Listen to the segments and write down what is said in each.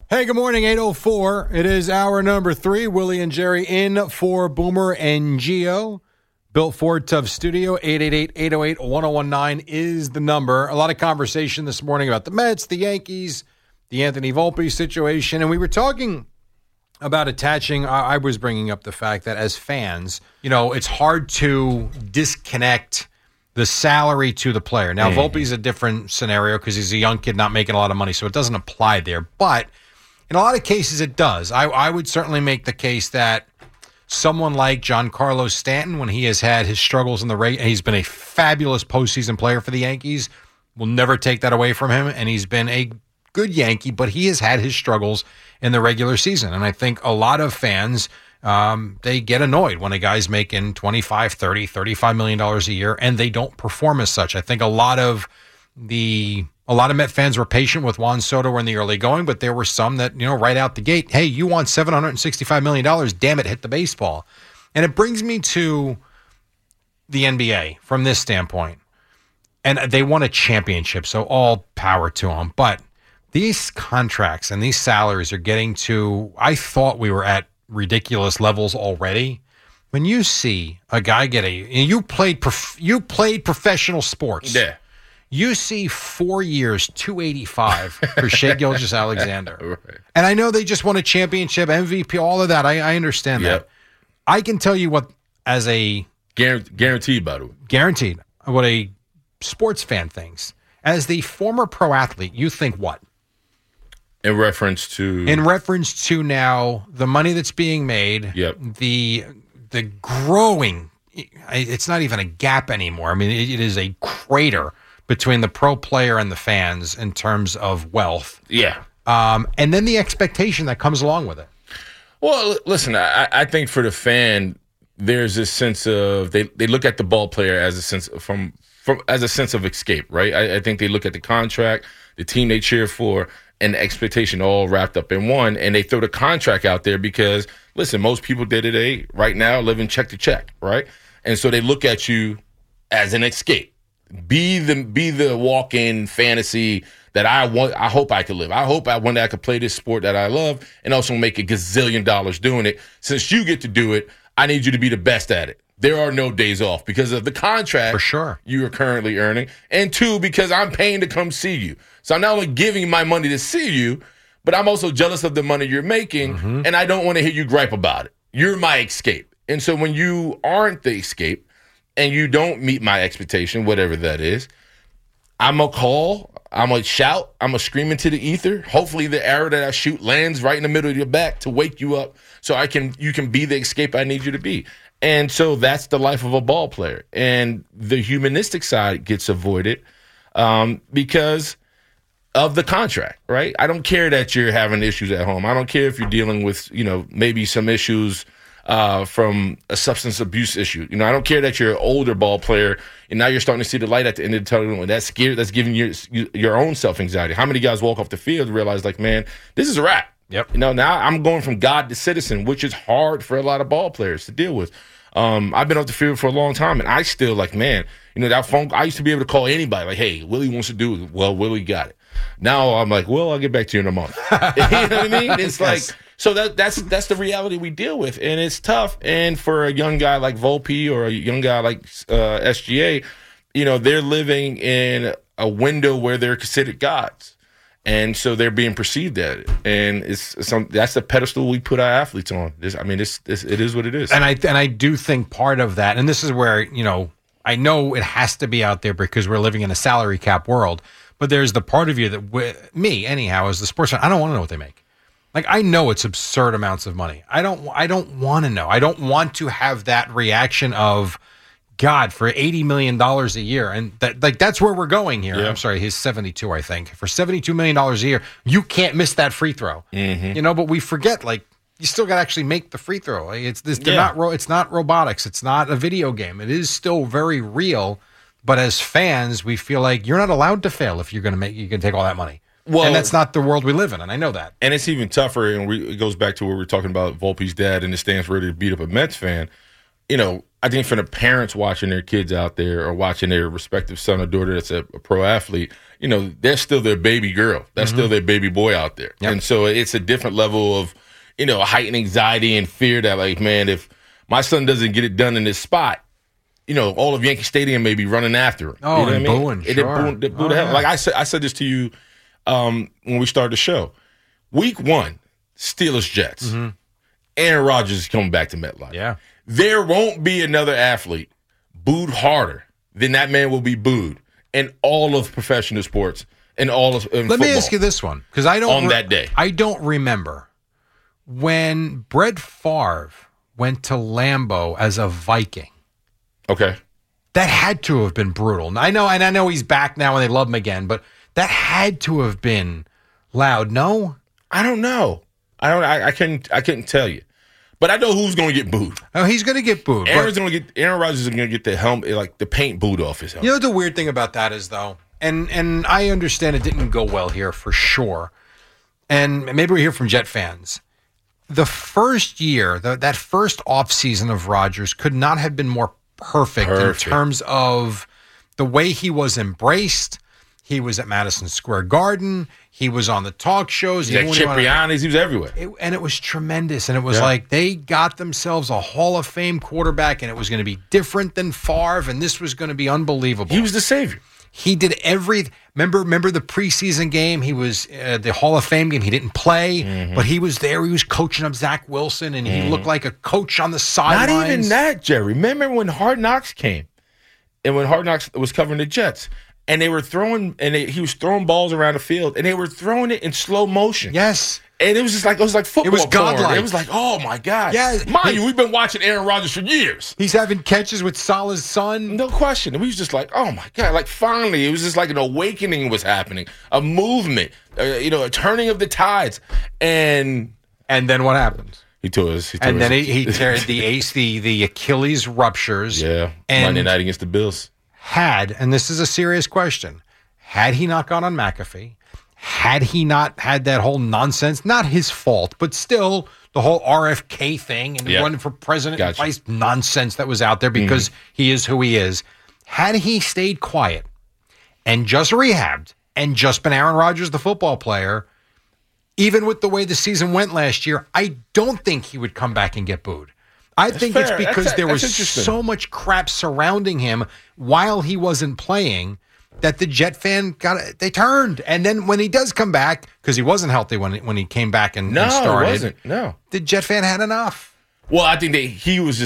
Hey, good morning, 8:04. It is hour number 3. Willie and Jerry in for Boomer and Geo. Built Ford Tough Studio, 888-808-1019 is the number. A lot of conversation this morning about the Mets, the Yankees, the Anthony Volpe situation. And we were talking about attaching, I was bringing up the fact that as fans, it's hard to disconnect the salary to the player. Now, Volpe's a different scenario because he's a young kid not making a lot of money, so it doesn't apply there. But in a lot of cases, it does. I would certainly make the case that someone like Giancarlo Stanton, when he has had his struggles in the rate, and he's been a fabulous postseason player for the Yankees, will never take that away from him. And he's been a good Yankee, but he has had his struggles in the regular season. And I think a lot of fans, they get annoyed when a guy's making $25, $30, $35 million a year, and they don't perform as such. I think a lot of Met fans were patient with Juan Soto in the early going, but there were some that, right out the gate, hey, you want $765 million, damn it, hit the baseball. And it brings me to the NBA from this standpoint. And they won a championship, so all power to them. But these contracts and these salaries are getting to, I thought we were at ridiculous levels already. When you see a guy you played professional sports. Yeah. You see 4 years, $285 for Shai Gilgeous-Alexander. Right. And I know they just won a championship, MVP, all of that. I understand that. I can tell you what, as a... Guaranteed, by the way. Guaranteed. What a sports fan thinks. As the former pro athlete, you think what? In reference to now the money that's being made, the growing, it's not even a gap anymore. I mean, it is a crater between the pro player and the fans in terms of wealth. Yeah. And then the expectation that comes along with it. Well, listen, I think for the fan, there's this sense of they look at the ball player as a sense as a sense of escape, right? I think they look at the contract, the team they cheer for, and the expectation all wrapped up in one, and they throw the contract out there because, listen, most people day-to-day right now living check to check, right? And so they look at you as an escape. Be the walk-in fantasy that I hope I could live. I hope one day I could play this sport that I love and also make a gazillion dollars doing it. Since you get to do it, I need you to be the best at it. There are no days off because of the contract for sure you are currently earning. And 2, because I'm paying to come see you. So I'm not only giving you my money to see you, but I'm also jealous of the money you're making, and I don't want to hear you gripe about it. You're my escape. And so when you aren't the escape and you don't meet my expectation, whatever that is, I'm going to call, I'm going to shout, I'm going to scream into the ether. Hopefully the arrow that I shoot lands right in the middle of your back to wake you up so you can be the escape I need you to be. And so that's the life of a ball player. And the humanistic side gets avoided because of the contract, right? I don't care that you're having issues at home. I don't care if you're dealing with, maybe some issues from a substance abuse issue. I don't care that you're an older ball player and now you're starting to see the light at the end of the tunnel, and that's giving you your own self-anxiety. How many guys walk off the field and realize, like, man, this is a wrap. Yep. Now I'm going from God to citizen, which is hard for a lot of ball players to deal with. I've been off the field for a long time, and I still that phone. I used to be able to call anybody, like, "Hey, Willie wants to do it." Well, Willie got it. Now I'm like, "Well, I'll get back to you in a month." You know what I mean? It's like, so that's the reality we deal with, and it's tough. And for a young guy like Volpe or a young guy like SGA, they're living in a window where they're considered gods. And so they're being perceived at it, and that's the pedestal we put our athletes on. It is what it is. And I do think part of that, and this is where I know it has to be out there because we're living in a salary cap world. But there's the part of you that me anyhow as the sports fan, I don't want to know what they make. Like, I know it's absurd amounts of money. I don't want to know. I don't want to have that reaction of, God, for $80 million a year. And that's where we're going here. Yeah. I'm sorry, he's 72, I think. For $72 million a year, you can't miss that free throw. Mm-hmm. But we forget, you still got to actually make the free throw. It's not robotics. It's not a video game. It is still very real. But as fans, we feel like you're not allowed to fail if you can take all that money. Well, and that's not the world we live in, and I know that. And it's even tougher, and it goes back to where we're talking about Volpe's dad in the stands ready to beat up a Mets fan. I think for the parents watching their kids out there or watching their respective son or daughter that's a pro athlete, they're still their baby girl. That's still their baby boy out there. Yep. And so it's a different level of, heightened anxiety and fear that, like, man, if my son doesn't get it done in this spot, all of Yankee Stadium may be running after him. Oh, and booing, sure. They boo the hell. Like I said this to you when we started the show. Week 1, Steelers Jets. Aaron Rodgers is coming back to MetLife. Yeah. There won't be another athlete booed harder than that man will be booed in all of professional sports and all of Let football. me ask you this one, because I don't On that day. I don't remember when Brett Favre went to Lambeau as a Viking. Okay. That had to have been brutal. I know he's back now and they love him again, but that had to have been loud. No, I don't know. I couldn't tell you. But I know who's going to get booed. oh, he's going to get booed. Aaron Rodgers is going to get the helmet, like the paint booed off his helmet. You know what the weird thing about that is, though, and I understand it didn't go well here for sure, and maybe we hear from Jet fans. The first year, that first offseason of Rodgers could not have been more perfect in terms of the way he was embraced. He was at Madison Square Garden. He was on the talk shows. He was at Cipriani's. He was everywhere. And it was tremendous. And it was like they got themselves a Hall of Fame quarterback, and it was going to be different than Favre, and this was going to be unbelievable. He was the savior. He did remember the preseason game? He was the Hall of Fame game. He didn't play, but he was there. He was coaching up Zach Wilson, and he looked like a coach on the sidelines. Not even that, Jerry. Remember when Hard Knocks came, and when Hard Knocks was covering the Jets, and they were throwing, he was throwing balls around the field, and they were throwing it in slow motion. Yes. And it was just like football. It was godlike. Porn. It was like, oh my God. Yeah. Mind you, we've been watching Aaron Rodgers for years. He's having catches with Salah's son. No question. And we was just like, oh my God. Like finally, it was just like an awakening was happening, a movement, a turning of the tides. And then what happens? He tore his. And then he teared the Achilles ruptures. Yeah. And Monday night against the Bills. And this is a serious question, had he not gone on McAfee, had he not had that whole nonsense, not his fault, but still the whole RFK thing and running for president and vice nonsense that was out there because he is who he is, had he stayed quiet and just rehabbed and just been Aaron Rodgers, the football player, even with the way the season went last year, I don't think he would come back and get booed. I think it's because there was so much crap surrounding him while he wasn't playing that the Jet fan they turned. And then when he does come back, because he wasn't healthy when he came back and started. No, he wasn't. No. The Jet fan had enough. Well, I think that he was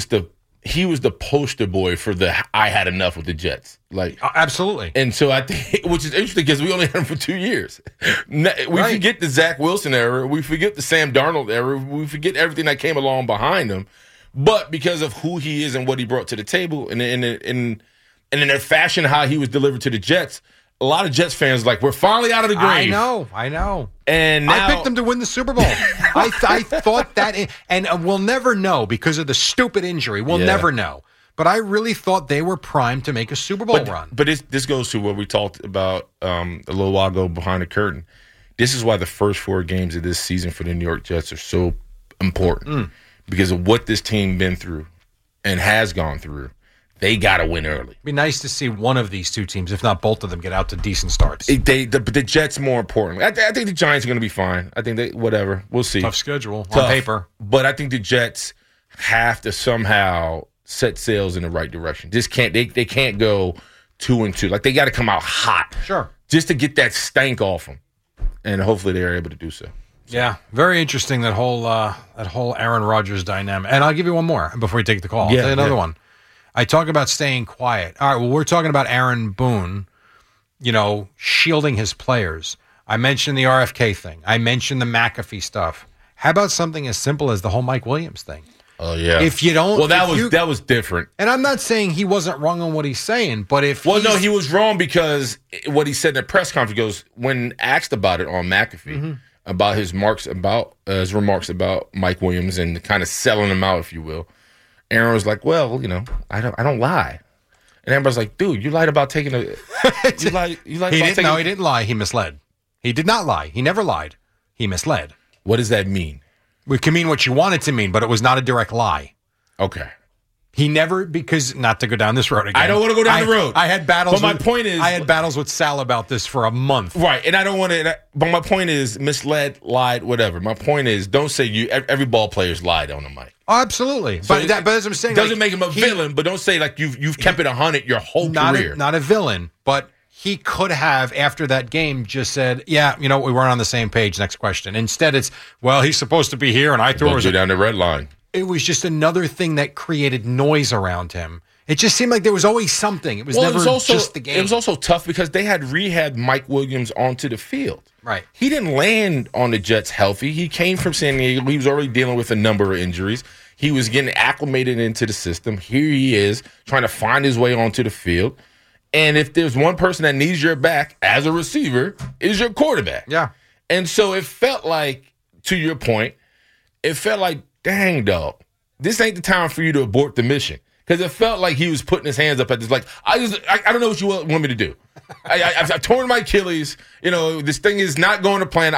the poster boy for the I had enough with the Jets. Like absolutely. And so I think, which is interesting because we only had him for 2 years. We forget the Zach Wilson era. We forget the Sam Darnold era. We forget everything that came along behind him. But because of who he is and what he brought to the table and in their fashion, how he was delivered to the Jets, a lot of Jets fans like, we're finally out of the grave. I know. And now, I picked them to win the Super Bowl. I thought that, and we'll never know because of the stupid injury. We'll never know. But I really thought they were primed to make a Super Bowl run. But this goes to what we talked about a little while ago behind the curtain. This is why the first 4 games of this season for the New York Jets are so important. Because of what this team been through and has gone through. They got to win early. It'd be nice to see one of these two teams, if not both of them, get out to decent starts. But the Jets more importantly. I think the Giants are going to be fine. I think whatever. We'll see. Tough schedule on paper. But I think the Jets have to somehow set sails in the right direction. They can't go 2-2. Like they got to come out hot. Sure. Just to get that stank off them. And hopefully they're able to do so. Yeah, very interesting, that whole Aaron Rodgers dynamic. And I'll give you one more before we take the call. I'll tell you another one. I talk about staying quiet. All right, well, we're talking about Aaron Boone, shielding his players. I mentioned the RFK thing. I mentioned the McAfee stuff. How about something as simple as the whole Mike Williams thing? Oh, yeah. If you don't... Well, that was different. And I'm not saying he wasn't wrong on what he's saying, but if Well, no, he was wrong because what he said in the press conference goes, when asked about it on McAfee, about his remarks about Mike Williams and kind of selling him out, if you will. Aaron was like, "Well, I don't lie," and everybody's like, "Dude, you lied about taking a." You lied. No, he didn't lie. He misled. He did not lie. He never lied. He misled. What does that mean? It can mean what you want it to mean, but it was not a direct lie. Okay. He never, because not to go down this road again. I don't want to go down the road. I had battles. But my point is, I had battles with Sal about this for a month. Right, and I don't want to. But my point is, misled, lied, whatever. My point is, don't say every ball player's lied on the mic. Oh, absolutely. So but as I'm saying, doesn't make him a villain. But don't say like you've kept it 100 your whole career. Not a villain, but he could have after that game just said, "Yeah, we weren't on the same page." Next question. Instead, it's he's supposed to be here, and I threw it down the red line. It was just another thing that created noise around him. It just seemed like there was always something. It was just the game. It was also tough because they had rehabbed Mike Williams onto the field. Right. He didn't land on the Jets healthy. He came from San Diego. He was already dealing with a number of injuries. He was getting acclimated into the system. Here he is trying to find his way onto the field. And if there's one person that needs your back as a receiver, is your quarterback. Yeah. And so it felt like, to your point, dang, dog, this ain't the time for you to abort the mission. Because it felt like he was putting his hands up at this, like, I don't know what you want me to do. I've torn my Achilles. This thing is not going to plan.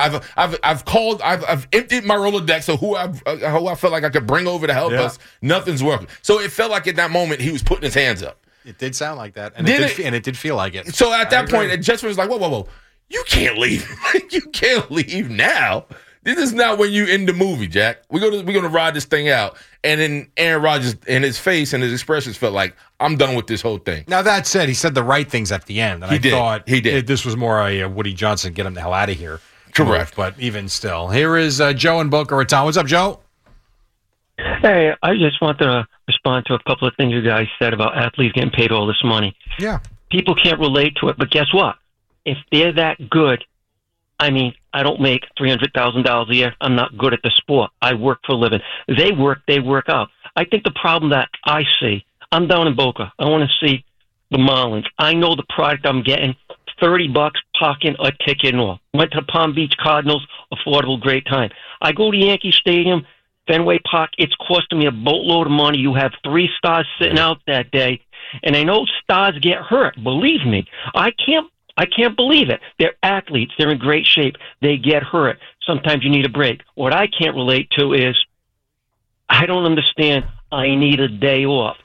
I've emptied my Rolodex. So who I felt like I could bring over to help us, nothing's working. So it felt like at that moment he was putting his hands up. It did sound like that, and it did feel like it. So at that point, Jets was like, whoa, you can't leave. You can't leave now. This is not when you end the movie, Jack. We're gonna ride this thing out. And then Aaron Rodgers, in his face and his expressions, felt like, I'm done with this whole thing. Now, that said, he said the right things at the end. And I thought he did. This was more a Woody Johnson, get him the hell out of here. Correct. But even still. Here is Joe in Boca Raton. What's up, Joe? Hey, I just want to respond to a couple of things you guys said about athletes getting paid all this money. Yeah. People can't relate to it, but guess what? If they're that good, I don't make $300,000 a year. I'm not good at the sport. I work for a living. They work out. I think the problem that I see, I'm down in Boca. I want to see the Marlins. I know the product I'm getting, $30, parking a ticket and all. Went to the Palm Beach Cardinals, affordable, great time. I go to Yankee Stadium, Fenway Park, it's costing me a boatload of money. You have 3 stars sitting out that day, and I know stars get hurt. Believe me. I can't believe it. They're athletes. They're in great shape. They get hurt. Sometimes you need a break. What I can't relate to is I don't understand. I need a day off.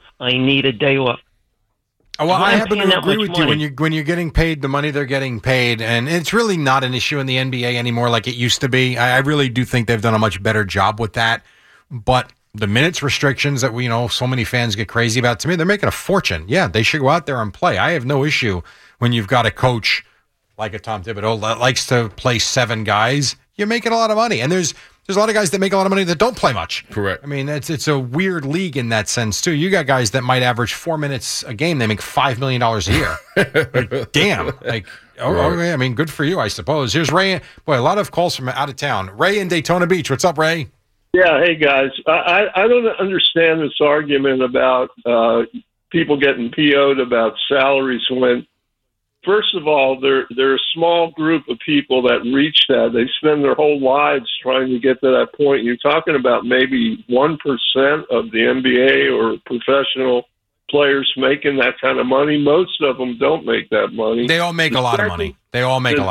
Well, I happen to agree with you. When you're getting paid the money they're getting paid, and it's really not an issue in the NBA anymore like it used to be. I really do think they've done a much better job with that. But the minutes restrictions that so many fans get crazy about, to me, they're making a fortune. Yeah, they should go out there and play. I have no issue when you've got a coach like a Tom Thibodeau that likes to play 7 guys. You're making a lot of money, and there's a lot of guys that make a lot of money that don't play much. Correct. I mean, it's a weird league in that sense too. You got guys that might average 4 minutes a game. They make $5 million a year. Like, damn. Like, okay. I mean, good for you, I suppose. Here's Ray. Boy, a lot of calls from out of town. Ray in Daytona Beach. What's up, Ray? Yeah. Hey guys, I don't understand this argument about people getting PO'd about salaries when. First of all, they're a small group of people that reach that. They spend their whole lives trying to get to that point. You're talking about maybe 1% of the NBA or professional players making that kind of money. Most of them don't make that money. They all make a lot of money. But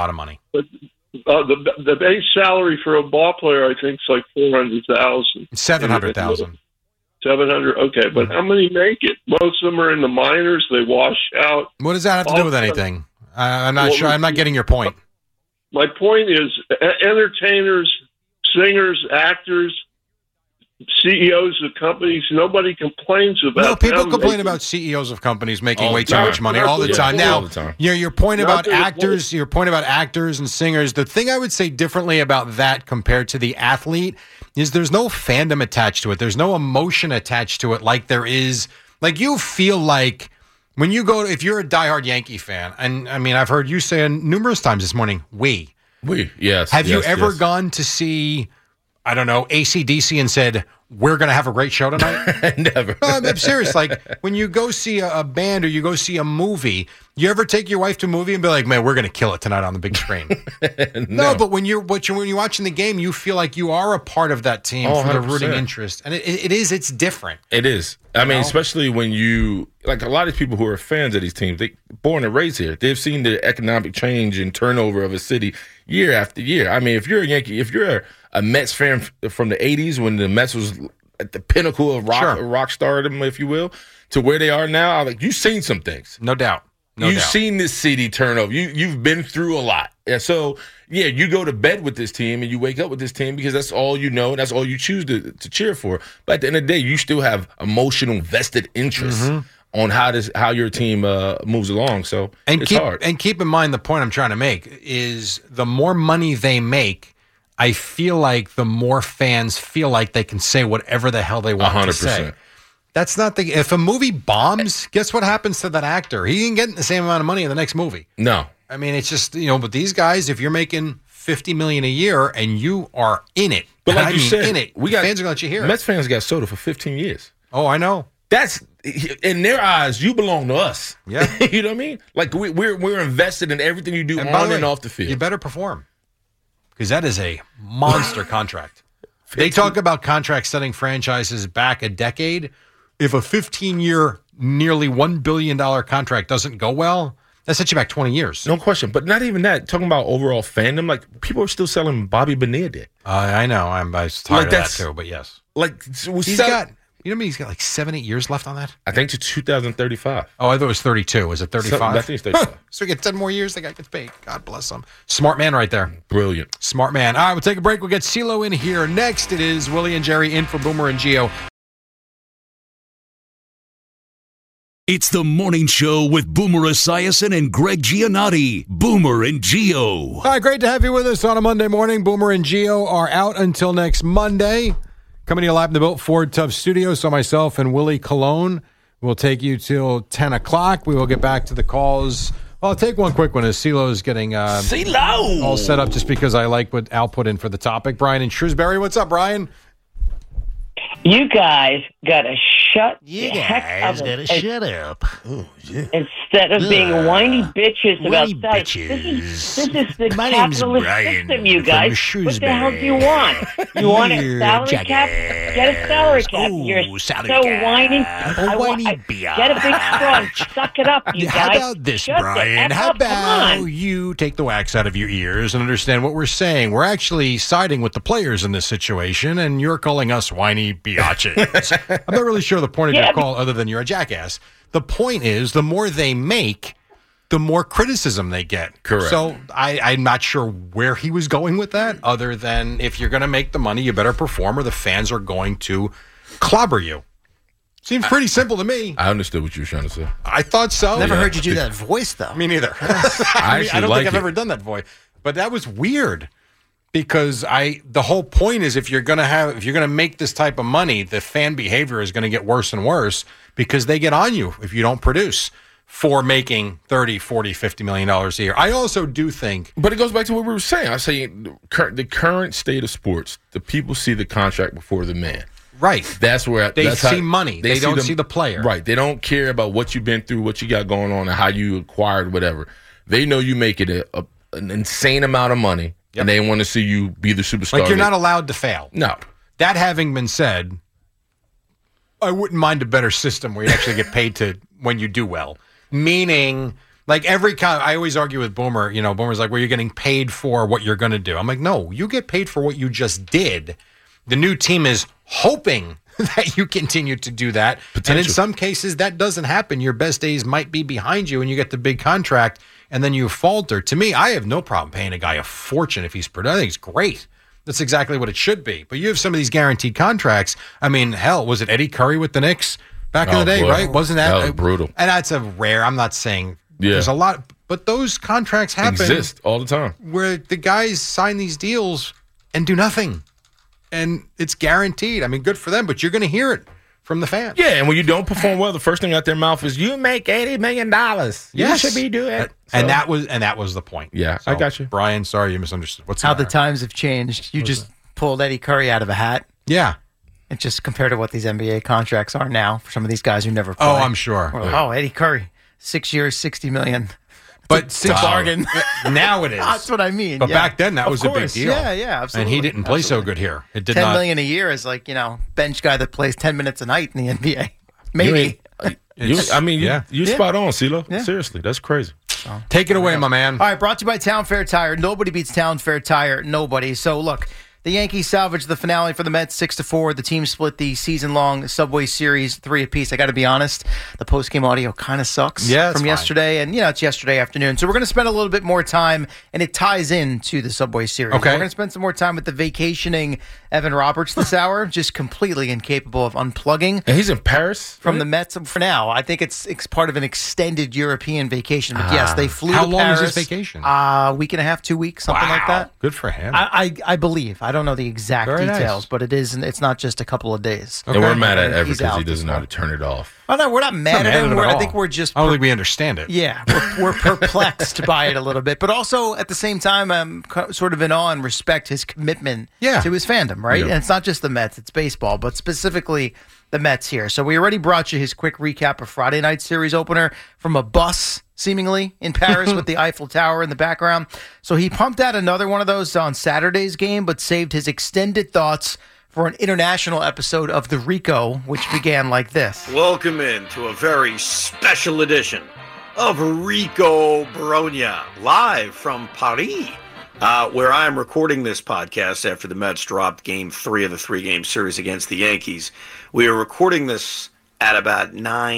the base salary for a ball player, I think, is like $400,000. 700,000. 700. Okay, but how many make it? Most of them are in the minors. They wash out. What does that have to do with anything? I'm not sure. I'm not getting your point. My point is, entertainers, singers, actors, CEOs of companies, nobody complains about. No, people complain about CEOs of companies making way too much money all the time. Now, your point about actors, and singers. The thing I would say differently about that compared to the athlete is there's no fandom attached to it. There's no emotion attached to it like there is. Like you feel like when you go, if you're a diehard Yankee fan, and I mean, I've heard you say numerous times this morning, yes. Have you ever gone to see, I don't know, AC/DC and said, we're going to have a great show tonight? Never. No, I'm serious. Like when you go see a band or you go see a movie, you ever take your wife to a movie and be like, man, we're going to kill it tonight on the big screen? No, but when you're watching the game, you feel like you are a part of that team for the rooting interest. And it's different. It is. I mean, especially when you, like a lot of people who are fans of these teams, they born and raised here. They've seen the economic change and turnover of a city year after year. I mean, if you're a Yankee, if you're a Mets fan from the 80s when the Mets was at the pinnacle of rock stardom, if you will, to where they are now. Like, you've seen some things. No doubt. You've seen this city turn over. You've been through a lot. And so, yeah, you go to bed with this team and you wake up with this team because that's all you know and that's all you choose to cheer for. But at the end of the day, you still have emotional vested interest on how your team moves along. So it's hard. And keep in mind, the point I'm trying to make is the more money they make, I feel like the more fans feel like they can say whatever the hell they want 100%. To say. That's not the. If a movie bombs, guess what happens to that actor? He ain't getting the same amount of money in the next movie. No, I mean it's just But these guys, if you're making $50 million a year and you are in it, but like you said, in it, fans are gonna let you hear Mets it. fans got soda for 15 years. Oh, I know. That's in their eyes. You belong to us. Yeah, you know what I mean. Like we're invested in everything you do on and off the field. You better perform because that is a monster contract. They talk about contracts setting franchises back a decade. If a 15-year, nearly $1 billion contract doesn't go well, that sets you back 20 years. No question. But not even that. Talking about overall fandom, like, people are still selling Bobby Bonilla Day. I know. I'm tired of that too, but yes. Like, he's got, he's got like 7-8 years left on that? I think to 2035. Oh, I thought it was 32. Was it 35? I think it's 35. So we get 10 more years, the guy gets paid. God bless him. Smart man right there. Brilliant. Smart man. All right, we'll take a break. We'll get CeeLo in here. Next, it is Willie and Jerry in for Boomer and Gio. It's the morning show with Boomer Esiason and Greg Giannotti. Boomer and Gio. All right, great to have you with us on a Monday morning. Boomer and Gio are out until next Monday. Coming to you live in the Built Ford Tough Studio. So myself and Willie Colon will take you till 10 o'clock. We will get back to the calls. I'll take one quick one as CeeLo's getting all set up just because I like what Al put in for the topic. Brian in Shrewsbury. What's up, Brian? You guys got to shut You the heck guys up. gotta shut up. Oh, yeah. Instead of being whiny bitches about Whiny that. bitches. This is the My name's capitalist Brian system, you from guys. What the Shrewsbury. hell do you want? You want a Here, salary cap? jackass. Get a salary cap. Ooh, You're salary so cap. whiny. A whiny Get a big straw and suck it up, you How guys. about this, Shut the Brian? F How up. Come about on. you take the wax out of your ears and understand what we're saying? We're actually siding with the players in this situation, and you're calling us whiny biatches. I'm not really sure the point of your call other than you're a jackass. The point is, the more they make, the more criticism they get. Correct. So I'm not sure where he was going with that, other than if you're going to make the money, you better perform or the fans are going to clobber you. Seems pretty simple to me. I understood what you were trying to say. I thought so. Never heard you do that voice, though. Me neither. I I don't like think I've it. ever done that voice, but that was weird because the whole point is if you're gonna make this type of money, the fan behavior is going to get worse and worse because they get on you if you don't produce for making $30, $40, $50 million a year. I also do think, But it goes back to what we were saying. I say the current state of sports, the people see the contract before the man. right? That's where They that's see how, money. They don't see the player. Right. They don't care about what you've been through, what you got going on, and how you acquired whatever. They know you make it an insane amount of money, and they want to see you be the superstar. Like you're not allowed to fail. No. That having been said, I wouldn't mind a better system where you actually get paid to when you do well. Meaning, like I always argue with Boomer. Boomer's like, well, you're getting paid for what you're going to do. I'm like, no, you get paid for what you just did. The new team is hoping that you continue to do that. And in some cases, that doesn't happen. Your best days might be behind you and you get the big contract and then you falter. To me, I have no problem paying a guy a fortune if he's productive. I think it's great. That's exactly what it should be. But you have some of these guaranteed contracts. I mean, hell, was it Eddie Curry with the Knicks back in the day, boy. right? Wasn't that was brutal? And that's a rare. I'm not saying there's a lot, but those contracts happen Exist all the time. where the guys sign these deals and do nothing. And it's guaranteed. I mean, good for them, but you're going to hear it from the fans. Yeah, and when you don't perform well, the first thing out their mouth is, you make $80 million. Yes. You should be doing it. And that was the point. Yeah, I got you. Brian, sorry you misunderstood. What's How the the matter? times have changed. You just pulled Eddie Curry out of a hat. Yeah. And just compared to what these NBA contracts are now for some of these guys who never play. Oh, I'm sure. We're like, Eddie Curry, 6 years, $60 million. But It's a bargain. Now it is. That's what I mean. But yeah. back then, that Of was a big course. deal. Yeah, absolutely. And he didn't play so Absolutely. good here. It did $10 not. million a year is like, bench guy that plays 10 minutes a night in the NBA. Maybe. You're Yeah. spot on, CeeLo. Yeah. Seriously, that's crazy. Take it away, my man. All right, brought to you by Town Fair Tire. Nobody beats Town Fair Tire. Nobody. So, look, The Yankees salvaged the finale for the Mets 6-4. The team split the season-long Subway Series 3 apiece. I got to be honest, the post-game audio kind of sucks from yesterday, and it's yesterday afternoon. So we're going to spend a little bit more time, and it ties into the Subway Series. Okay. We're going to spend some more time with the vacationing Evan Roberts this hour, just completely incapable of unplugging. And he's in Paris From the Mets for now. I think it's part of an extended European vacation. But yes, they flew How to long Paris. is this vacation? Week and a half, 2 weeks, something like that. Good for him. I believe. I don't know the exact Very details, nice. but it's not just a couple of days. And we're mad at Everett He's because out he doesn't know this how to turn it off. Oh, no, we're not mad at him. at I all. think we're just I don't think we understand it. yeah, we're perplexed by it a little bit, but also at the same time, I'm sort of in awe and respect his commitment to his fandom, right? Yeah. And it's not just the Mets, it's baseball, but specifically the Mets here. So we already brought you his quick recap of Friday night series opener from a bus, seemingly, in Paris with the Eiffel Tower in the background. So he pumped out another one of those on Saturday's game, but saved his extended thoughts for an international episode of The Rico, which began like this. Welcome in to a very special edition of Rico Brogna, live from Paris, where I am recording this podcast after the Mets dropped Game 3 of the 3-game series against the Yankees. We are recording this at about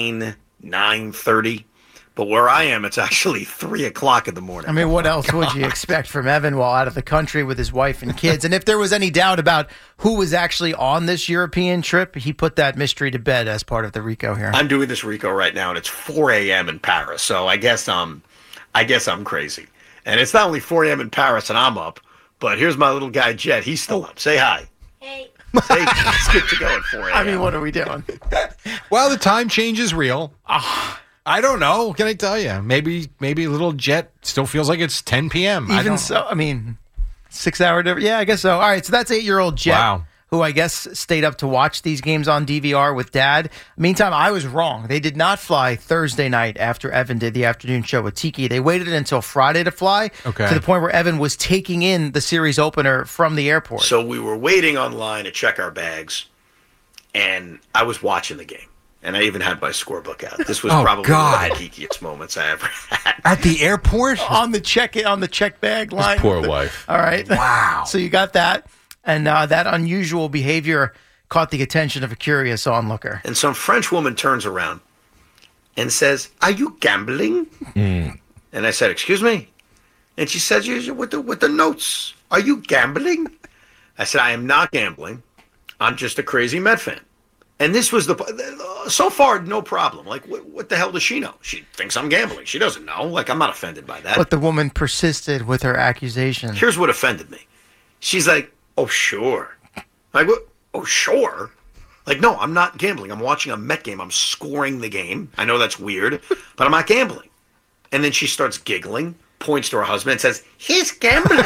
9:30, but where I am, it's actually 3 o'clock in the morning. I mean, what else would you expect from Evan while out of the country with his wife and kids? And if there was any doubt about who was actually on this European trip, he put that mystery to bed as part of the Rico here. I'm doing this Rico right now, and it's 4 a.m. in Paris, so I guess I'm crazy. And it's not only 4 a.m. in Paris and I'm up, but here's my little guy, Jet. He's still up. Say hi. Hey. Say, it's good to go at 4 a.m. I mean, what are we doing? Well, the time change is real. I don't know. What can I tell you? Maybe little Jet still feels like it's 10 p.m. Even so, I mean, 6 hour difference. Yeah, I guess so. All right, so that's 8-year-old Jet, Wow. who I guess stayed up to watch these games on DVR with Dad. Meantime, I was wrong. They did not fly Thursday night after Evan did the afternoon show with Tiki. They waited until Friday to fly, Okay. to the point where Evan was taking in the series opener from the airport. So we were waiting online to check our bags, and I was watching the game. And I even had my scorebook out. This was Oh, probably God. one of the geekiest moments I ever had. At the airport? on the check bag line. Poor wife. All right. Wow. So you got that. And that unusual behavior caught the attention of a curious onlooker. And some French woman turns around and says, "Are you gambling?" And I said, "Excuse me?" And she says, with the notes, "Are you gambling?" I said, "I am not gambling. I'm just a crazy Met fan." And this was so far, no problem. Like, what the hell does she know? She thinks I'm gambling. She doesn't know. Like, I'm not offended by that. But the woman persisted with her accusation. Here's what offended me. She's like, "Oh, sure." Like, what? "Oh, sure." Like, no, I'm not gambling. I'm watching a Met game. I'm scoring the game. I know that's weird, but I'm not gambling. And then she starts giggling, points to her husband, and says, "He's gambling."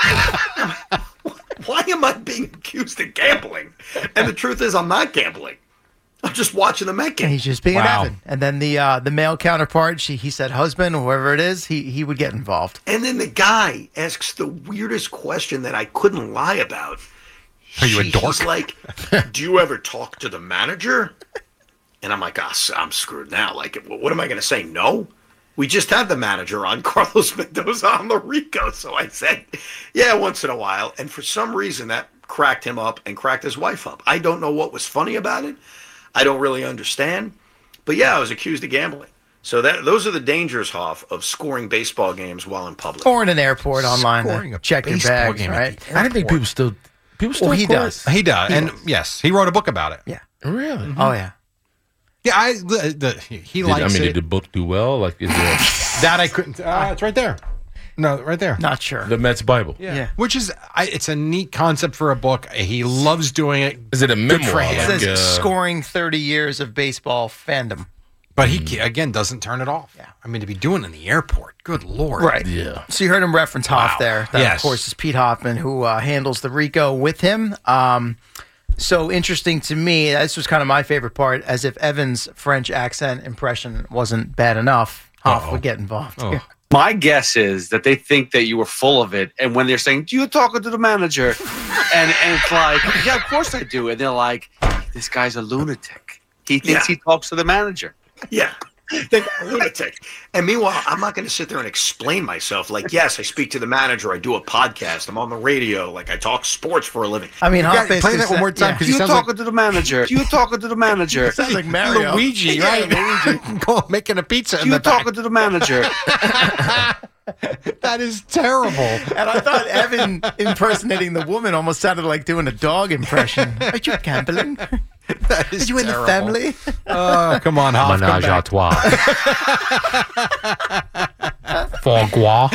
Why am I being accused of gambling? And the truth is, I'm not gambling. I'm just watching the Met game. And he's just being Wow. Evan. And then the male counterpart, he said husband, or whoever it is, he would get involved. And then the guy asks the weirdest question that I couldn't lie about. Are you a dork? He's like, "Do you ever talk to the manager?" And I'm like, I'm screwed now. Like, what am I going to say? No? We just had the manager on, Carlos Mendoza, on the Rico. So I said, yeah, once in a while. And for some reason, that cracked him up and cracked his wife up. I don't know what was funny about it. I don't really understand. But yeah, I was accused of gambling. So those are the dangers, Hoff, of scoring baseball games while in public. Or in an airport online Scoring to a check your baseball bags, game at right? the I didn't think people still Well, he score it. does. He does. And yes, he wrote a book about it. Yeah. Really? Oh, yeah. Yeah, he likes Did it. the book do well? Like, is it That I couldn't. It's right there. No, right there. Not sure. the Mets Bible? Yeah. Which is, it's a neat concept for a book. He loves doing it. Is it a memoir? for him. It Like, says scoring 30 years of baseball fandom. But he, again, doesn't turn it off. Yeah. I mean, to be doing it in the airport, good Lord. Right. Yeah. So you heard him reference Hoff Wow. there. That, Yes. of course, is Pete Hoffman, who handles the Rico with him. So interesting to me, this was kind of my favorite part, as if Evan's French accent impression wasn't bad enough, Hoff would get involved. Oh. My guess is that they think that you were full of it, and when they're saying, "Do you talking to the manager?" and it's like, "Yeah, of course I do," and they're like, "This guy's a lunatic. He thinks he talks to the manager." Yeah. Think I'm a lunatic. And meanwhile, I'm not going to sit there and explain myself. Like, yes, I speak to the manager. I do a podcast. I'm on the radio. Like, I talk sports for a living. I mean, Yeah, play that one more time because You he sounds talking like to the manager. You talking to the manager. sounds like Mario. Luigi, right? Luigi. Go making a pizza in You the back. talking to the manager. That is terrible. And I thought Evan impersonating the woman almost sounded like doing a dog impression. Are you gambling? That is Are you in the terrible. family? Oh, come on, Hoff. come Menage a back. trois. Francois.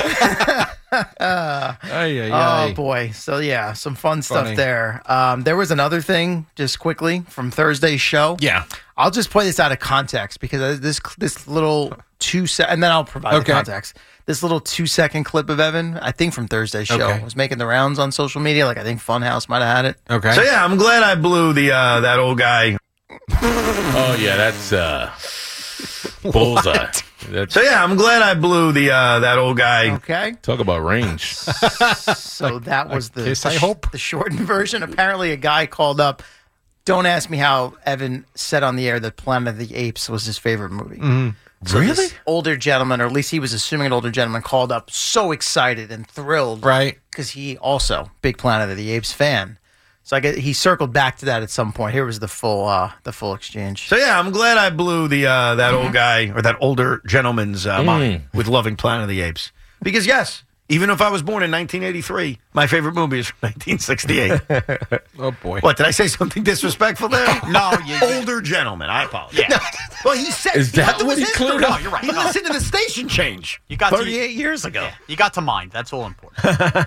Ay, ay, Oh ay. boy! So yeah, some fun stuff Funny. there. There was another thing, just quickly from Thursday's show. Yeah. I'll just play this out of context because this little and then I'll provide Okay. the context. This little 2-second clip of Evan, I think from Thursday's show, Okay. was making the rounds on social media. Like I think Funhouse might have had it. Okay. So yeah, I'm glad I blew the that old guy. Oh yeah, that's bullseye. That's, So yeah, I'm glad I blew the that old guy. Okay. talk about range. So that was the kiss, I hope? the shortened version. Apparently, a guy called up. Don't ask me how Evan said on the air that Planet of the Apes was his favorite movie. So this older gentleman, or at least he was assuming an older gentleman, called up so excited and thrilled, Right. Because he also big Planet of the Apes fan. So I guess he circled back to that at some point. Here was the full exchange. So yeah, I'm glad I blew the that old guy or that older gentleman's mind with loving Planet of the Apes. Because yes, even if I was born in 1983, my favorite movie is from 1968. Oh, boy. What, did I say something disrespectful there? No, Older gentleman, I apologize. Yeah. Well, he said Is that it was what he his clued story. up? You're right. He No. listened to the station change. You got 38 years ago. Yeah, you got to mind. That's all important.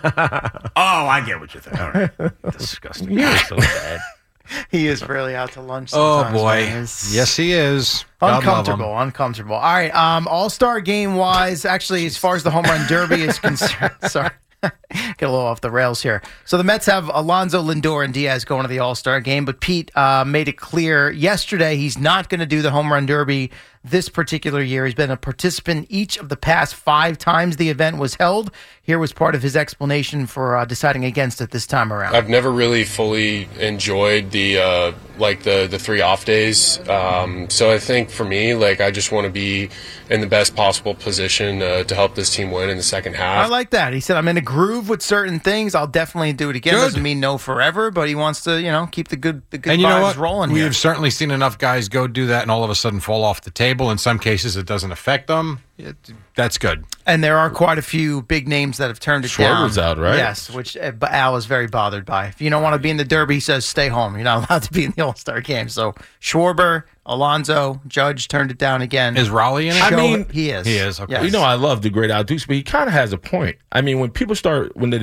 Oh, I get what you think. All right. Disgusting. You're so bad. He is really out to lunch. Oh, Sometimes, boy. man. It's Yes, he is. God love him. Uncomfortable. All right. All-Star game wise, actually, as far as the home run derby is concerned, sorry. Get a little off the rails here. So the Mets have Alonso, Lindor, and Diaz going to the All-Star game, but Pete made it clear yesterday he's not going to do the home run derby this particular year. He's been a participant each of the past 5 times the event was held. Here was part of his explanation for deciding against it this time around. I've never really fully enjoyed the 3 off days. So I think for me, I just want to be in the best possible position to help this team win in the second half. I like that. He said, I'm in a groove with certain things. I'll definitely do it again. Good. Doesn't mean no forever, but he wants to, keep the good And you know vibes what? rolling We here. have certainly seen enough guys go do that and all of a sudden fall off the table. In some cases, it doesn't affect them. That's good. And there are quite a few big names that have turned it down. Schwarber's out, right? Yes, which Al is very bothered by. If you don't want to be in the Derby, he says stay home. You're not allowed to be in the All-Star game. So Schwarber, Alonso, Judge turned it down again. Is Raleigh in it? I mean, he is. He is, okay. Yes. You know, I love the great Aldous, but he kind of has a point. I mean, when people start, when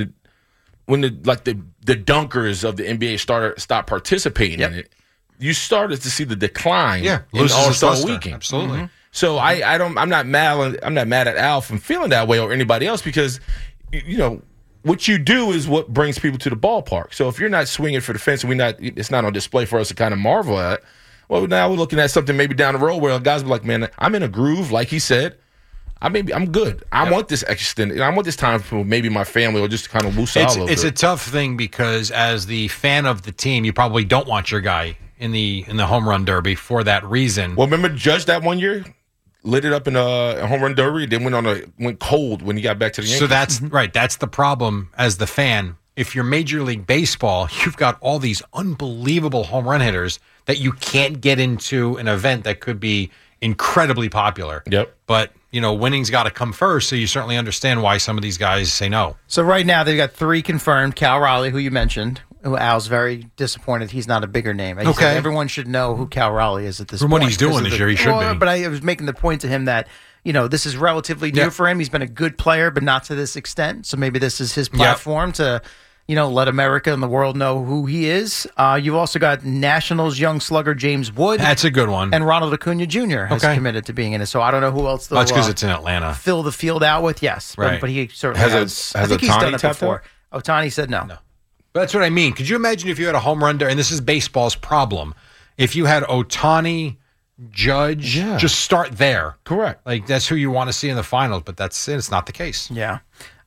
the dunkers of the NBA stop participating in it, you started to see the decline in loses its All-Star luster. Weekend. Absolutely. So I'm not mad at Al from feeling that way or anybody else because what you do is what brings people to the ballpark. So if you're not swinging for the fence and it's not on display for us to kind of marvel at, well, now we're looking at something maybe down the road where guys be like, man, I'm in a groove, like he said. I'm good. I want this extended. I want this time for maybe my family or just to kind of loose out a little It's a bit. tough thing because as the fan of the team, you probably don't want your guy in the home run derby for that reason. Well, remember Judge that one year? Lit it up in a home run derby, then went cold when he got back to the Yankees. So that's right. That's the problem as the fan. If you're Major League Baseball, you've got all these unbelievable home run hitters that you can't get into an event that could be incredibly popular. Yep. But, winning's got to come first, so you certainly understand why some of these guys say no. So right now they've got 3 confirmed. Cal Raleigh, who you mentioned, who Al's very disappointed he's not a bigger name. He said everyone should know who Cal Raleigh is at this From point. what he's doing this year, he should be. But I was making the point to him that, this is relatively new for him. He's been a good player, but not to this extent. So maybe this is his platform to, let America and the world know who he is. You've also got Nationals young slugger James Wood. That's a good one. And Ronald Acuna Jr. has committed to being in it. So I don't know who else they'll That's because it's in Atlanta. fill the field out with. Yes. Right. But he certainly has. I think he's done it before. Ohtani said no. But that's what I mean. Could you imagine if you had a home run derby, and this is baseball's problem, if you had Ohtani, Judge, just start there. Correct. Like, that's who you want to see in the finals, but it's not the case. Yeah.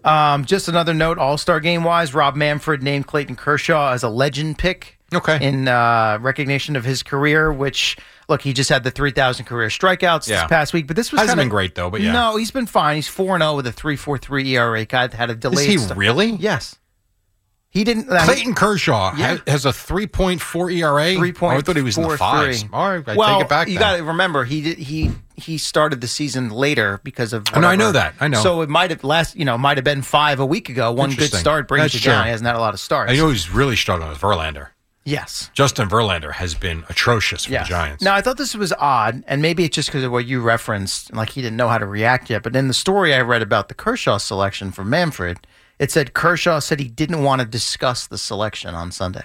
Just another note, All-Star game-wise, Rob Manfred named Clayton Kershaw as a legend pick in recognition of his career, which, look, he just had the 3,000 career strikeouts this past week. But this was Hasn't been great, though, but yeah. No, he's been fine. He's 4-0 with a 3.43 ERA. Guy had a delayed Is he really? Yes. He didn't. Clayton Kershaw has a 3.4 ERA. 3.43. I thought he was in the fives. All right, I take it back. You got to remember he started the season later because of. I know that. I know. So it might have might have been 5 a week ago. One good start brings you down. He hasn't had a lot of starts. I know he's really struggling with Verlander. Yes. Justin Verlander has been atrocious for the Giants. Now, I thought this was odd, and maybe it's just because of what you referenced, like he didn't know how to react yet. But in the story I read about the Kershaw selection from Manfred, it said Kershaw said he didn't want to discuss the selection on Sunday.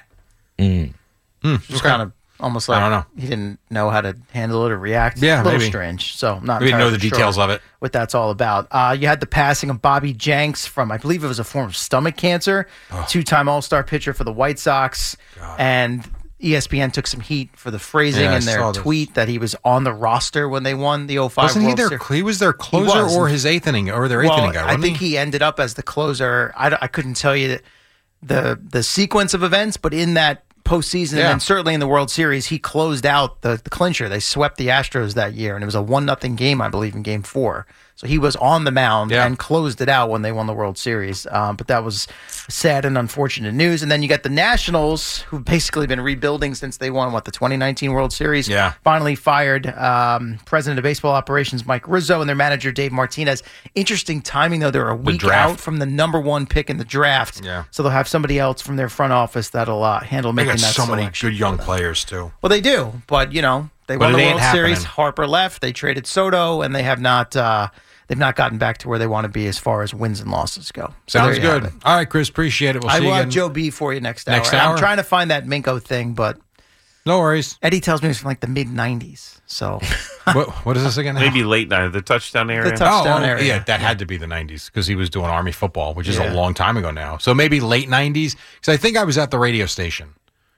Just kind of almost like I don't know. He didn't know how to handle it or react. Yeah, a little maybe. strange. So not We didn't know the entirely details sure of it. what that's all about. You had the passing of Bobby Jenks from, I believe it was a form of stomach cancer, two-time All-Star pitcher for the White Sox. And ESPN took some heat for the phrasing in their tweet that he was on the roster when they won the 05 Wasn't he World their? Series. He was their closer or his eighth inning or their eighth inning guy. I Wasn't think he ended up as the closer. I couldn't tell you the sequence of events, but in that postseason and certainly in the World Series, he closed out the clincher. They swept the Astros that year, and it was a 1-0 game, I believe, in Game 4. So he was on the mound and closed it out when they won the World Series. But that was sad and unfortunate news. And then you got the Nationals, who've basically been rebuilding since they won, the 2019 World Series. Yeah. Finally fired President of Baseball Operations Mike Rizzo and their manager Dave Martinez. Interesting timing, though. They're a week out from the number one pick in the draft. Yeah. So they'll have somebody else from their front office that'll handle They making got that so many selection. good young players too. Well, they do, but they won the World Series. Harper left. They traded Soto, and they have not. They've not gotten back to where they want to be as far as wins and losses go. So Sounds good. All right, Chris, appreciate it. We'll see you I will again. have Joe B for you next hour. Next And hour? I'm trying to find that Minko thing, but no worries. Eddie tells me it was from the mid '90s. So what is this again? Maybe late 90s, the touchdown area. The touchdown area. Yeah, that had to be the 90s because he was doing Army football, which is a long time ago now. So maybe late 90s because I think I was at the radio station.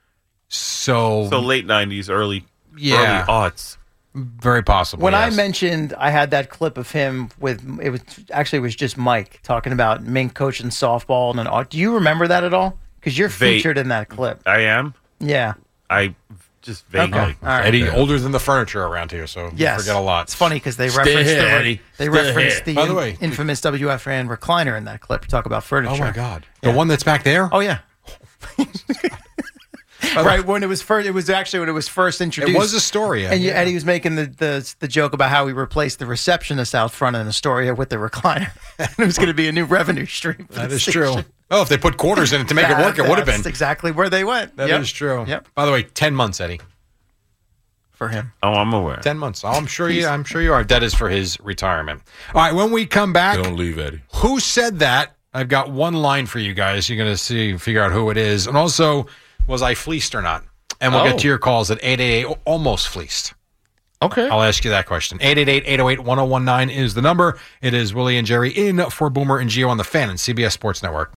So late 90s, early aughts. Very possible. When I mentioned I had that clip of him it was just Mike talking about Mink coaching softball and do you remember that at all? Because you're featured in that clip. I am. Yeah. I just vaguely. Okay. All right. Eddie, older than the furniture around here, so you forget a lot. It's funny because they Stay referenced here, Eddie. the By the way, infamous WFAN recliner in that clip. Talk about furniture. Oh my God, the one that's back there. Oh yeah. Right when it was actually when it was first introduced. It was Astoria, and yeah. Eddie was making the joke about how we replaced the receptionist out front in Astoria with the recliner. And it was going to be a new revenue stream. For That the is station. true. Oh, if they put quarters in it to make it work, it would have been. That's exactly where they went. That is true. Yep. By the way, 10 months, Eddie. For him. Oh, I'm aware. 10 months. I'm sure you are. That is for his retirement. All right, when we come back. Don't leave, Eddie. Who said that? I've got one line for you guys. You're going to figure out who it is. And also, was I fleeced or not? And we'll get to your calls at 888 almost fleeced. Okay. I'll ask you that question. 888-808-1019 is the number. It is Willie and Jerry in for Boomer and Gio on the Fan and CBS Sports Network.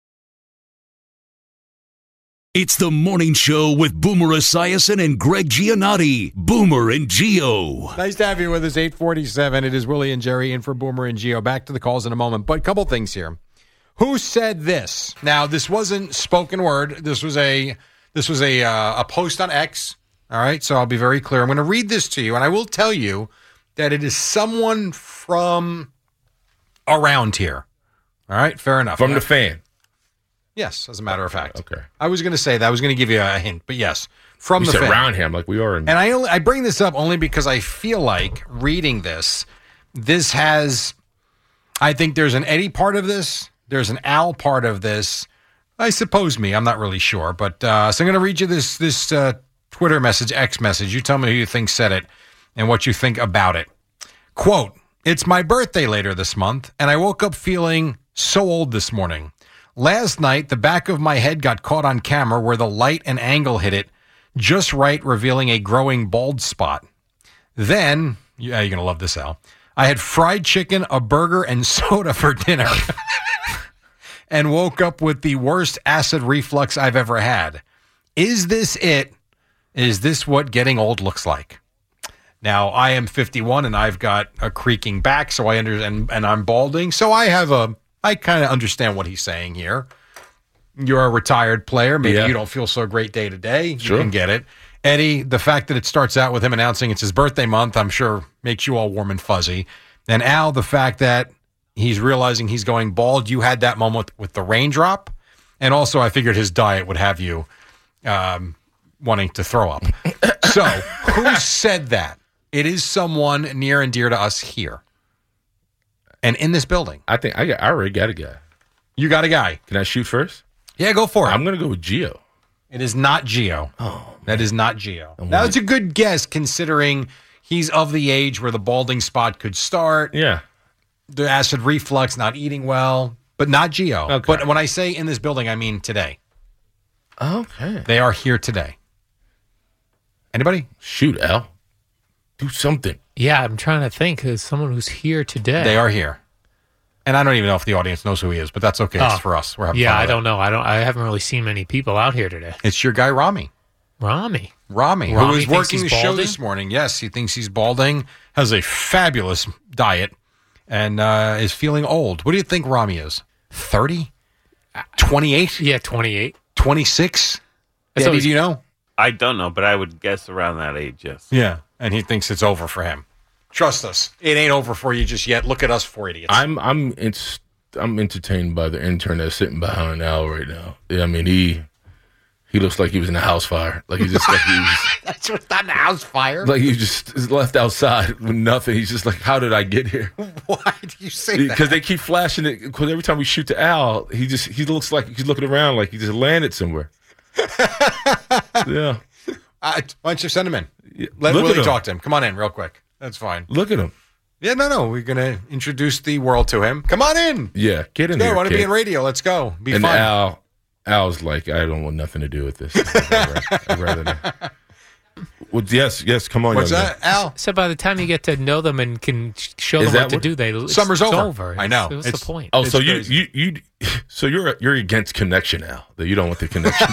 It's the morning show with Boomer Esiason and Greg Giannotti. Boomer and Gio. Nice to have you with us. 847. It is Willie and Jerry in for Boomer and Gio. Back to the calls in a moment. But a couple things here. Who said this? Now, this wasn't spoken word. This was a post on X. All right, so I'll be very clear. I'm going to read this to you, and I will tell you that it is someone from around here. All right, fair enough. From the Fan. Yes, as a matter of fact. Okay. I was going to say that. I was going to give you a hint, but yes, from You the said Fan. around him like we are in. And I bring this up only because I feel like reading this has, I think there's an Eddie part of this. There's an Al part of this. I suppose me. I'm not really sure. But so I'm going to read you this Twitter message, X message. You tell me who you think said it and what you think about it. Quote, "It's my birthday later this month, and I woke up feeling so old this morning. Last night, the back of my head got caught on camera where the light and angle hit it just right, revealing a growing bald spot. Then, you're going to love this, Al, I had fried chicken, a burger, and soda for dinner and woke up with the worst acid reflux I've ever had. Is this it? Is this what getting old looks like?" Now, I am 51 and I've got a creaking back, so I understand, and I'm balding, so I have a I kind of understand what he's saying here. You're a retired player. Maybe Yeah. you don't feel so great day to day. Sure. You can get it. Eddie, the fact that it starts out with him announcing it's his birthday month, I'm sure makes you all warm and fuzzy. And Al, the fact that he's realizing he's going bald, you had that moment with the raindrop. And also, I figured his diet would have you wanting to throw up. So, who said that? It is someone near and dear to us here and in this building. I think I already got a guy. You got a guy. Can I shoot first? Yeah, go for it. I'm going to go with Gio. It is not Gio. Oh, that is not Gio. That was a good guess considering he's of the age where the balding spot could start. Yeah. The acid reflux, not eating well, but not Gio. Okay. But when I say in this building, I mean today. Okay. They are here today. Anybody? Shoot, Al. Do something. Yeah, I'm trying to think of someone who's here today. They are here. And I don't even know if the audience knows who he is, but that's okay. It's for us. We're having fun I with don't know. I haven't really seen many people out here today. It's your guy, Rami. Rami, who Rami was thinks working he's the show balding? this morning. Yes, he thinks he's balding, has a fabulous diet, and is feeling old. What do you think Rami is? 30? 28? Yeah, 28. 26? Eddie, do you know? I don't know, but I would guess around that age, yes. Yeah, and he thinks it's over for him. Trust us, it ain't over for you just yet. Look at us, 4 idiots. I'm entertained by the intern that's sitting behind Al right now. Yeah, I mean, he looks like he was in a house fire. Like he just like he was, That's what's not a house fire. like he just is left outside with nothing. He's just like, how did I get here? Why do you say that? Because they keep flashing it. Because every time we shoot to Al, he looks like he's looking around like he just landed somewhere. Yeah. Why don't you send him in? Let Look at Willie him. talk to him. Come on in real quick. That's fine. Look at him. Yeah, no. We're going to introduce the world to him. Come on in. Yeah, get in Let's go. there. I want to be kid. in radio. Let's go. Be And fun. Al's like, I don't want nothing to do with this. I'd rather not. Well, yes, come on. What's young that, Al? So by the time you get to know them and can show Is them that what to what- do, it's Summer's over. over. I know. What's It's- the point? Oh, so It's you're against connection now. That you don't want the connection.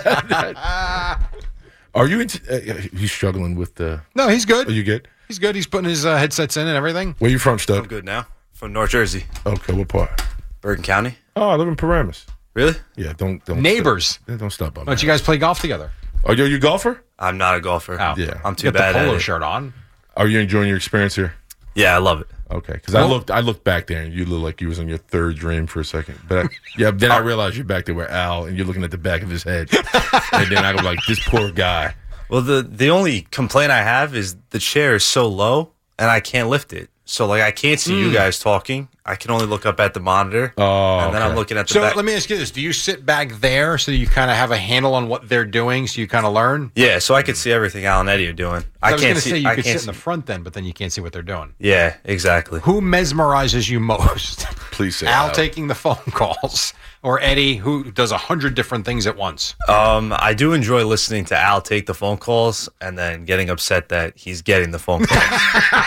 Are you into? He's struggling with the. No, he's good. Are you good? He's good. He's putting his headsets in and everything. Where you from, Stug? I'm good now. From North Jersey, Okay, what part? Bergen County. Oh, I live in Paramus. Really? Yeah, don't Neighbors. Don't stop on Why don't you guys play golf together? Are you a golfer? I'm not a golfer. Oh. Yeah. I'm too You got bad the polo at it. shirt on. Are you enjoying your experience here? Yeah, I love it. Okay, because I looked back there and you look like you was on your third dream for a second, but then I realized you're back there with Al and you're looking at the back of his head, and then I go like, this poor guy. Well, the only complaint I have is the chair is so low and I can't lift it. So like I can't see you guys talking. I can only look up at the monitor. Oh, and then okay. I'm looking at the So back. let me ask you this. Do you sit back there so you kind of have a handle on what they're doing so you kind of learn? Yeah, so I could see everything Al and Eddie are doing. I was can't going to see. say you I could can't sit in the front then, but then you can't see what they're doing. Yeah, exactly. Who mesmerizes you most? Please say Al Al. taking the phone calls or Eddie who does 100 different things at once? I do enjoy listening to Al take the phone calls and then getting upset that he's getting the phone calls,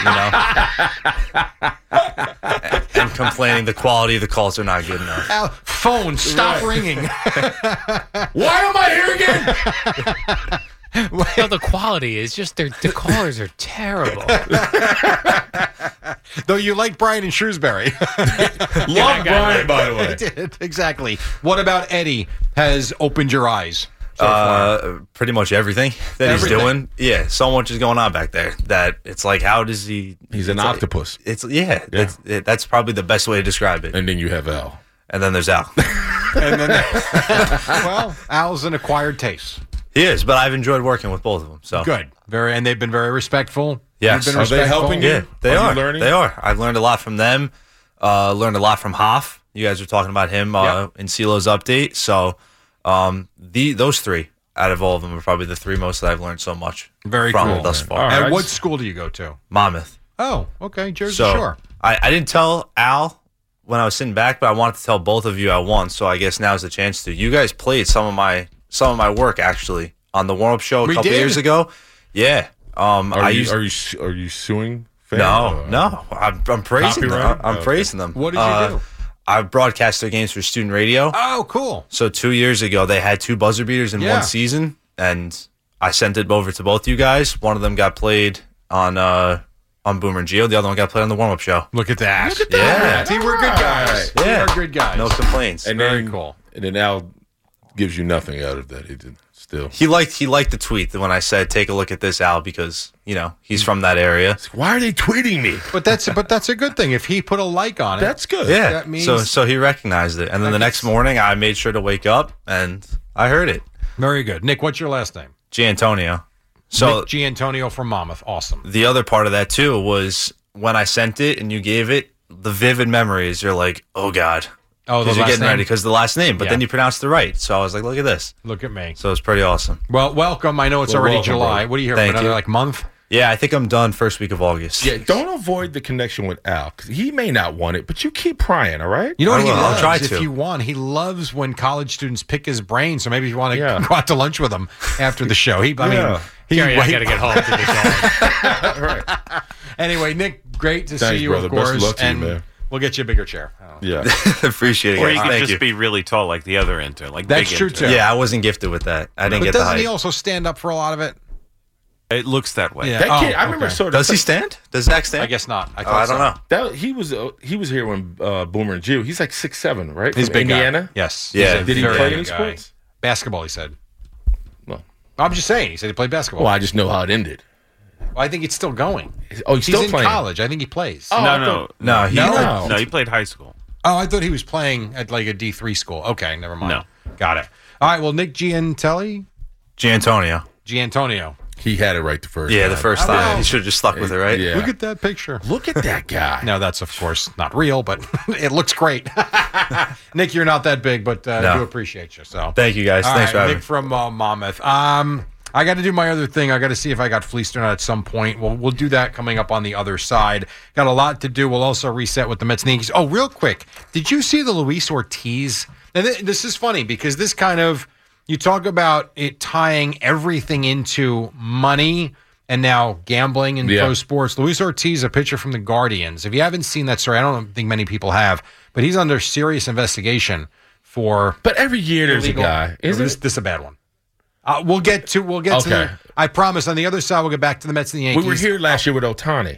and complaining the quality of the calls are not good enough. Al, phone, stop ringing. Why am I here again? No, the quality is just the callers are terrible. Though you like Brian and Shrewsbury. Love Brian, by the way. I did, exactly. What about Eddie has opened your eyes? Pretty much everything that he's Everything. doing. Yeah, so much is going on back there that it's like, how does he? He's an it's like- octopus. It's that's probably the best way to describe it. And then you have Al. And then there's Al. And then, well, Al's an acquired taste. He is, but I've enjoyed working with both of them. So Good. And they've been very respectful. Yes. You've been Are they respectful? helping you? Yeah, they Are are. you learning? They are. I've learned a lot from them. Learned a lot from Hoff. You guys were talking about him in CeeLo's update. So those three out of all of them are probably the three most that I've learned so much Very from cool. thus far. All right. And what school do you go to? Monmouth. Oh, okay. Jersey So Shore. I didn't tell Al when I was sitting back, but I wanted to tell both of you at once. So I guess now's the chance to. You guys played some of my work actually on the warm up show a We couple did. years ago. Yeah. Are you suing? fans? No. I'm praising them. Copyright? I'm Okay. praising them. What did you do? I broadcast their games for student radio. Oh, cool. So 2 years ago, they had 2 buzzer beaters in Yeah. one season, and I sent it over to both you guys. One of them got played on on Boomer and Gio. The other one got played on the warm-up show. Look at that. Look at that. See, we're good guys. Yeah. We're good guys. No complaints. And Very then, cool. And then Al gives you nothing out of that. He did still. He liked the tweet that when I said, take a look at this, Al, because, he's from that area. Why are they tweeting me? But that's a good thing. If he put a like on it, That's good. Yeah. That means- So he recognized it. And then the next morning, I made sure to wake up, and I heard it. very good. Nick, what's your last name? Giantonio. So Nick Giantonio from Monmouth. Awesome. the other part of that, too, was when I sent it and you gave it, the vivid memories, you're like, oh, God. Oh, the Because you're last getting name? ready because the last name, but Yeah. then you pronounced it right. So I was like, look at this. Look at me. So it's pretty awesome. Well, welcome. I know it's Well, already welcome, July. brother. What are you here Thank for? Another you. month? Yeah, I think I'm done first week of August. Yeah, don't avoid the connection with Al. 'Cause he may not want it, but you keep prying, all right? You know what I he will. loves? I'll try If to. you want, he loves when college students pick his brain. So maybe if you want to Yeah. go out to lunch with him after the show. I Yeah. Gary, I got to get home to the right. Anyway, Nick, great to Thanks, see you, brother. of Best of course. luck to you, and man. we'll get you a bigger chair. Yeah. Appreciate it. Or guys. you could Thank just you. be really tall like the other intern. Like That's big true, intern. too. Yeah, I wasn't gifted with that. I didn't But get the doesn't height. he also stand up for a lot of it? It looks that way. Yeah. That kid, Oh, I remember okay. sort of. Does he stand? Does Zach stand? I guess not. I I don't know. That, he was here when Boomer and Gio. He's like 6'7", right? He's From big guy. Indiana. Yes. Yeah. He's a Did he very play big any guy. sports? Basketball, he said. Well, I'm just saying. He said he played basketball. well, I just know how it ended. Well, I think it's still going. Oh, he's still in playing. college. I think he plays. Oh, I No, thought- No, he No. No, he played high school. Oh, I thought he was playing at like a D3 school. Okay, never mind. No. Got it. All right, well, Nick Giantonio. Giantonio. He had it right the first Yeah, time. the first I know. time. He should have just stuck with it, right? Yeah. Look at that picture. Look at that guy. No, that's of course not real, but it looks great. Nick, you're not that big, but I No. do appreciate you. So Thank you, guys. All Thanks for right, having Nick me. from Monmouth. I got to do my other thing. I got to see if I got fleeced or not at some point. We'll do that coming up on the other side. Got a lot to do. We'll also reset with the Mets and Yankees. Oh, real quick, did you see the Luis Ortiz? And this is funny because this kind of, you talk about it tying everything into money and now gambling in pro sports. Luis Ortiz, a pitcher from the Guardians. If you haven't seen that story, I don't think many people have, but he's under serious investigation for. But every year there's illegal, a guy. This is a bad one. We'll get to Okay. the, I promise. On the other side, we'll get back to the Mets and the Yankees. We were here last year with Ohtani.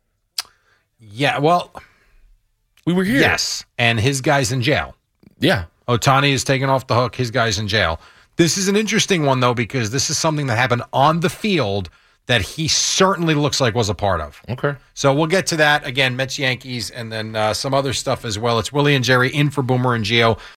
Yeah, well, we were here. Yes, and his guy's in jail. Yeah. Ohtani is taken off the hook. His guy's in jail. This is an interesting one, though, because this is something that happened on the field that he certainly looks like was a part of. Okay. So we'll get to that. Again, Mets, Yankees, and then some other stuff as well. It's Willie and Jerry in for Boomer and Gio.